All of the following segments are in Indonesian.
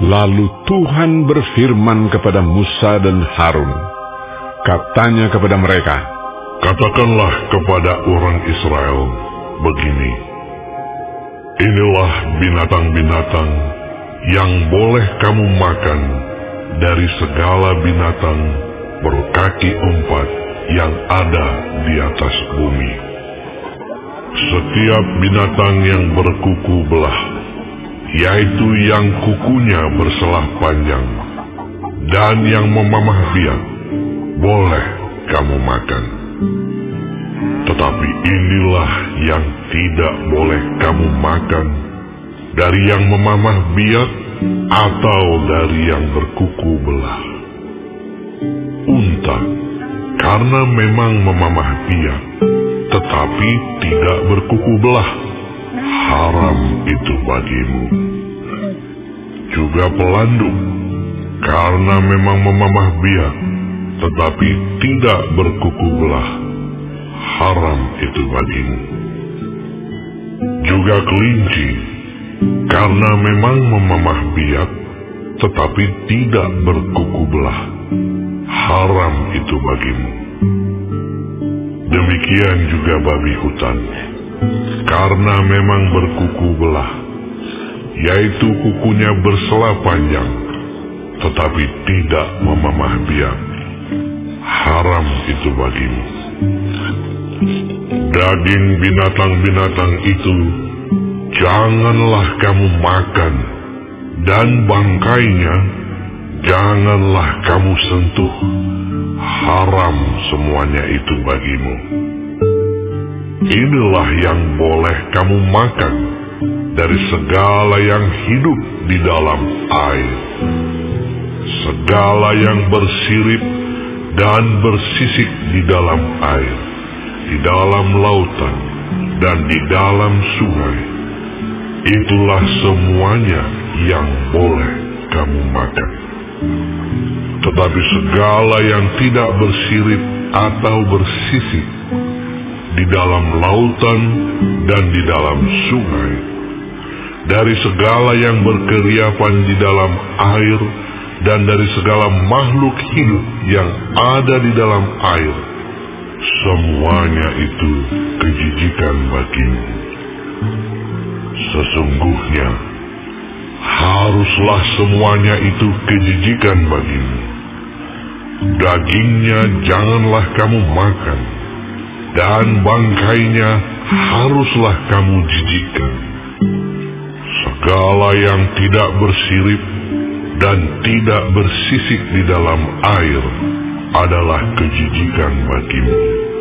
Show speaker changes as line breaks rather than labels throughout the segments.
Lalu Tuhan berfirman kepada Musa dan Harun. Katanya kepada mereka,
"Katakanlah kepada orang Israel begini, inilah binatang-binatang yang boleh kamu makan dari segala binatang berkaki 4 yang ada di atas bumi. Setiap binatang yang berkuku belah, yaitu yang kukunya berselah panjang, dan yang memamah biak, boleh kamu makan. Tetapi inilah yang tidak boleh kamu makan, dari yang memamah biak atau dari yang berkuku belah. Unta, karena memang memamah biak, tetapi tidak berkuku belah, haram itu bagimu. Juga pelanduk, karena memang memamah biak, tetapi tidak berkuku belah, haram itu bagimu. Juga kelinci, karena memang memamah biak, tetapi tidak berkuku belah, haram itu bagimu. Demikian juga babi hutan, karena memang berkuku belah, yaitu kukunya berselah panjang, tetapi tidak memamah biak, haram itu bagimu. Daging binatang-binatang itu janganlah kamu makan, dan bangkainya janganlah kamu sentuh, haram semuanya itu bagimu. Inilah yang boleh kamu makan dari segala yang hidup di dalam air, segala yang bersirip dan bersisik di dalam air, di dalam lautan dan di dalam sungai. Itulah semuanya yang boleh kamu makan. Tetapi segala yang tidak bersirip atau bersisik di dalam lautan dan di dalam sungai, dari segala yang berkeriapan di dalam air, dan dari segala makhluk hidup yang ada di dalam air, semuanya itu kejijikan bagimu. Sesungguhnya haruslah semuanya itu kejijikan bagimu. Dagingnya janganlah kamu makan, dan bangkainya haruslah kamu jijikkan. Segala yang tidak bersirip dan tidak bersisik di dalam air adalah kejijikan bagimu.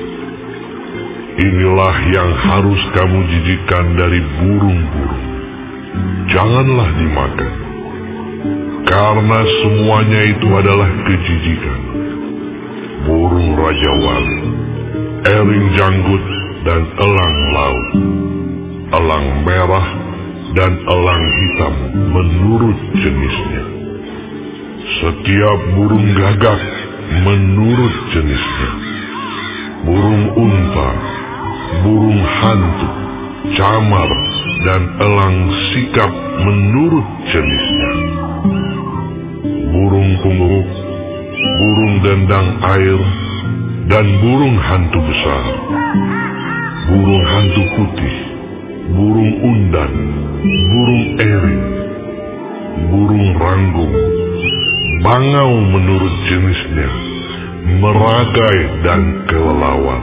Inilah yang harus kamu jijikkan dari burung-burung. Janganlah dimakan, karena semuanya itu adalah kejijikan. Burung rajawali, ering janggut dan elang laut, elang merah dan elang hitam menurut jenisnya. Setiap burung gagak menurut jenisnya. Burung unta, burung hantu, camar, dan elang sikap menurut jenisnya. Burung punggung, burung dendang air, dan burung hantu besar. Burung hantu putih, burung undan, burung erin, burung ranggung, bangau menurut jenisnya, meragai dan kelelawar.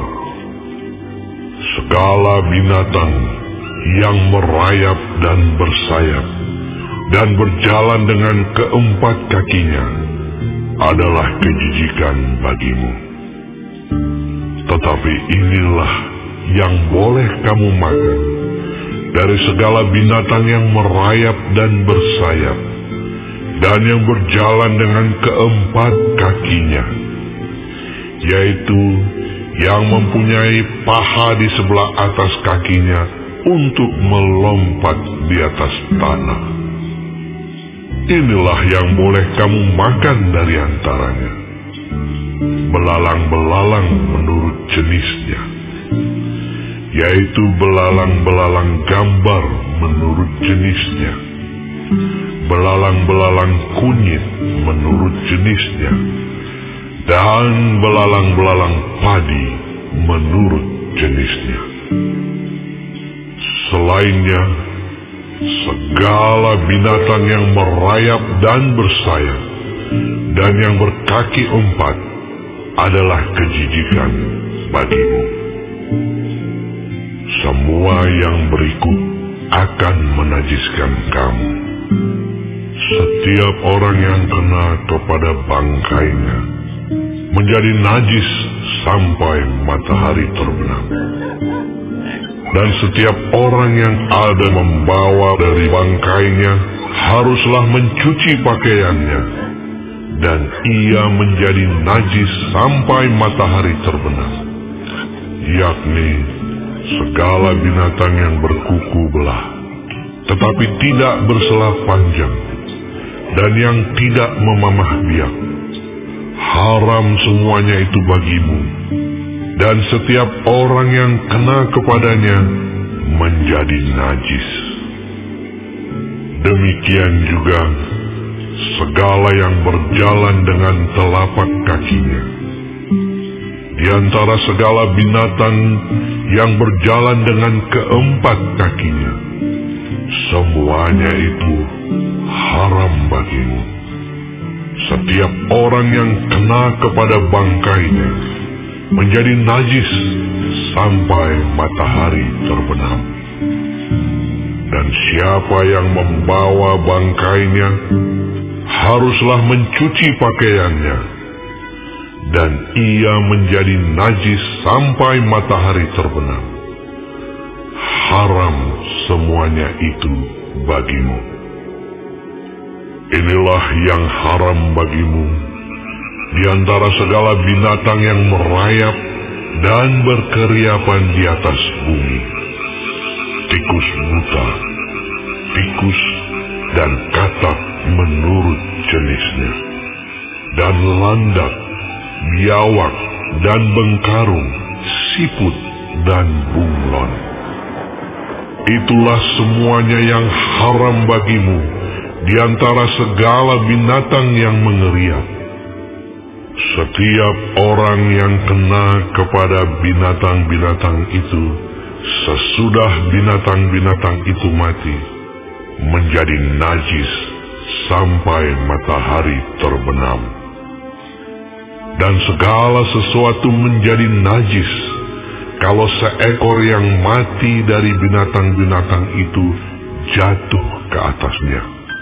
Segala binatang yang merayap dan bersayap dan berjalan dengan keempat kakinya adalah kejijikan bagimu. Tetapi inilah yang boleh kamu makan dari segala binatang yang merayap dan bersayap dan yang berjalan dengan keempat kakinya, yaitu yang mempunyai paha di sebelah atas kakinya untuk melompat di atas tanah. Inilah yang boleh kamu makan dari antaranya. Belalang-belalang menurut jenisnya, yaitu belalang-belalang gambar menurut jenisnya, belalang-belalang kunyit menurut jenisnya, dan belalang-belalang padi menurut jenisnya. Selainnya, segala binatang yang merayap dan bersayap dan yang berkaki empat adalah kejijikan bagimu. Semua yang berikut akan menajiskan kamu. Setiap orang yang kena kepada bangkainya menjadi najis sampai matahari terbenam. Dan setiap orang yang ada membawa dari bangkainya haruslah mencuci pakaiannya, dan ia menjadi najis sampai matahari terbenam, yakni segala binatang yang berkuku belah, tetapi tidak berselah panjang, dan yang tidak memamah biak. Haram semuanya itu bagimu, dan setiap orang yang kena kepadanya menjadi najis. Demikian juga segala yang berjalan dengan telapak kakinya. Di antara segala binatang yang berjalan dengan keempat kakinya, semuanya itu haram bagimu. Setiap orang yang kena kepada bangkainya menjadi najis sampai matahari terbenam. Dan siapa yang membawa bangkainya haruslah mencuci pakaiannya, dan ia menjadi najis sampai matahari terbenam. Haram semuanya itu bagimu. Inilah yang haram bagimu di antara segala binatang yang merayap dan berkeriapan di atas bumi: tikus buta, tikus dan katak menurut jenisnya, dan landak, biawak dan bengkarung, siput dan bunglon. Itulah semuanya yang haram bagimu di antara segala binatang yang mengeriap. Setiap orang yang kena kepada binatang-binatang itu sesudah binatang-binatang itu mati menjadi najis sampai matahari terbenam. Dan segala sesuatu menjadi najis kalau seekor yang mati dari binatang-binatang itu jatuh ke atasnya.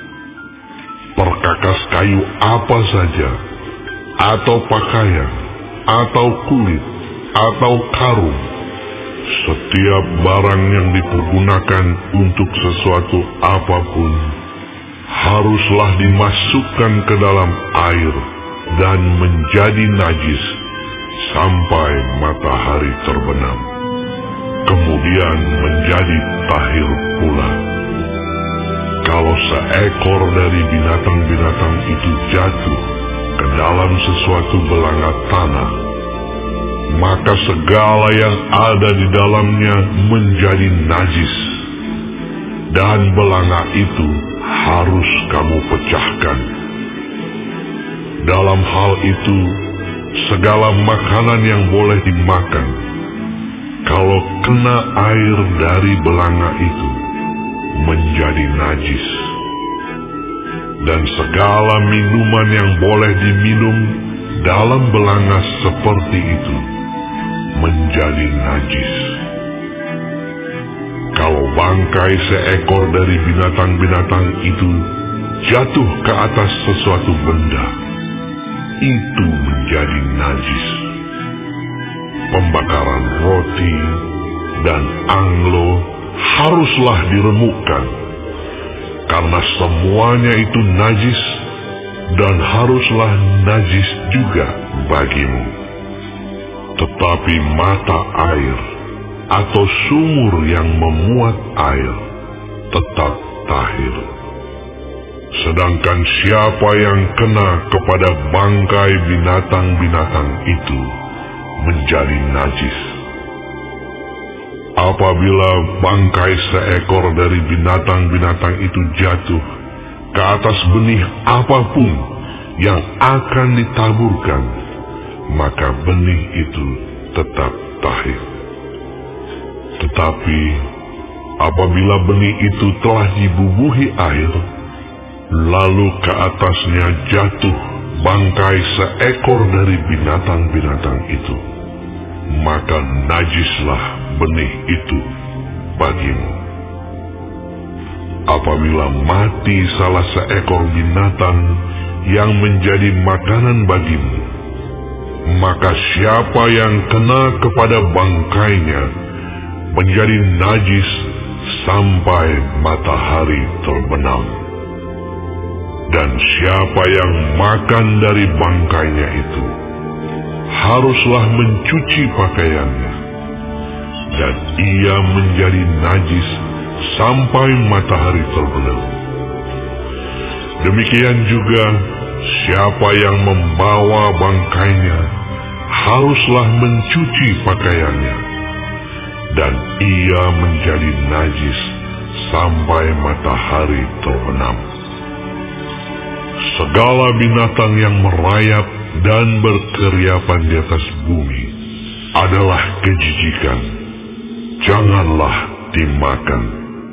Perkakas kayu apa saja, atau pakaian, atau kulit, atau karung, setiap barang yang dipergunakan untuk sesuatu apapun haruslah dimasukkan ke dalam air dan menjadi najis sampai matahari terbenam, kemudian menjadi tahir pula. Kalau seekor dari binatang-binatang itu jatuh ke dalam sesuatu belanga tanah, maka segala yang ada di dalamnya menjadi najis, dan belanga itu harus kamu pecahkan. Dalam hal itu, segala makanan yang boleh dimakan, kalau kena air dari belanga itu, menjadi najis. Dan segala minuman yang boleh diminum dalam belanga seperti itu menjadi najis. Kalau bangkai seekor dari binatang-binatang itu jatuh ke atas sesuatu benda, itu menjadi najis. Pembakaran roti dan anglo haruslah diremukkan, karena semuanya itu najis, dan haruslah najis juga bagimu. Tetapi mata air atau sumur yang memuat air tetap tahir. Sedangkan siapa yang kena kepada bangkai binatang-binatang itu menjadi najis. Apabila bangkai seekor dari binatang-binatang itu jatuh ke atas benih apapun yang akan ditaburkan, maka benih itu tetap tahir. Tetapi apabila benih itu telah dibubuhi air, lalu ke atasnya jatuh bangkai seekor dari binatang-binatang itu, maka najislah benih itu bagimu. Apabila mati salah seekor binatang yang menjadi makanan bagimu, maka siapa yang kena kepada bangkainya menjadi najis sampai matahari terbenam. Dan siapa yang makan dari bangkainya itu haruslah mencuci pakaiannya, dan ia menjadi najis sampai matahari terbenam. Demikian juga siapa yang membawa bangkainya haruslah mencuci pakaiannya, dan ia menjadi najis sampai matahari terbenam. Segala binatang yang merayap dan berkeriapan di atas bumi adalah kejijikan, janganlah dimakan.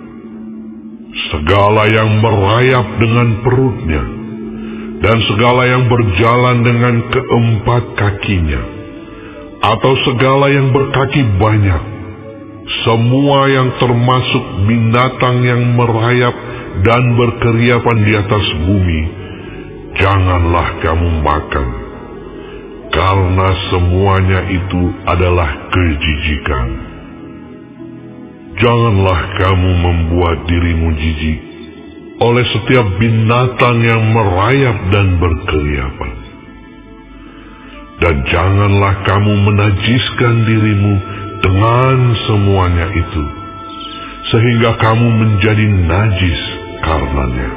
Segala yang merayap dengan perutnya, dan segala yang berjalan dengan keempat kakinya, atau segala yang berkaki banyak, semua yang termasuk binatang yang merayap dan berkeriapan di atas bumi, janganlah kamu makan, karena semuanya itu adalah kejijikan. Janganlah kamu membuat dirimu jijik oleh setiap binatang yang merayap dan berkeriapan. Dan janganlah kamu menajiskan dirimu dengan semuanya itu, sehingga kamu menjadi najis karenanya.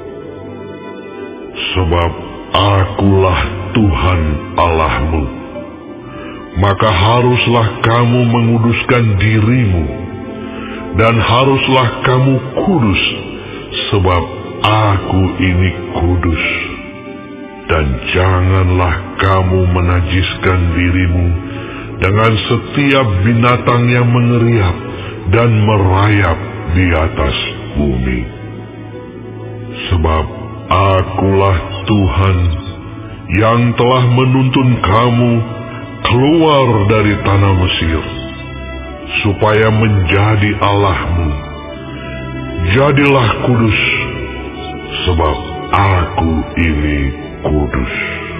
Sebab Akulah Tuhan Allahmu, maka haruslah kamu menguduskan dirimu, dan haruslah kamu kudus, sebab Aku ini kudus. Dan janganlah kamu menajiskan dirimu dengan setiap binatang yang mengeriap dan merayap di atas bumi. Sebab Akulah Tuhan yang telah menuntun kamu keluar dari tanah Mesir, supaya menjadi Allahmu. Jadilah kudus, sebab Aku ini kudus.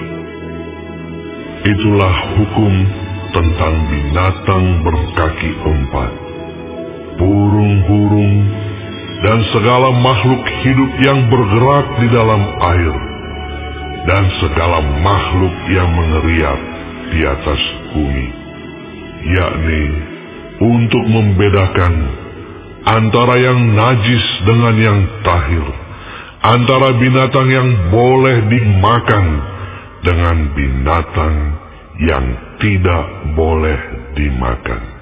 Itulah hukum tentang binatang berkaki empat, burung-burung, dan segala makhluk hidup yang bergerak di dalam air, dan segala makhluk yang mengeriap di atas bumi, yakni untuk membedakan antara yang najis dengan yang tahir, antara binatang yang boleh dimakan dengan binatang yang tidak boleh dimakan.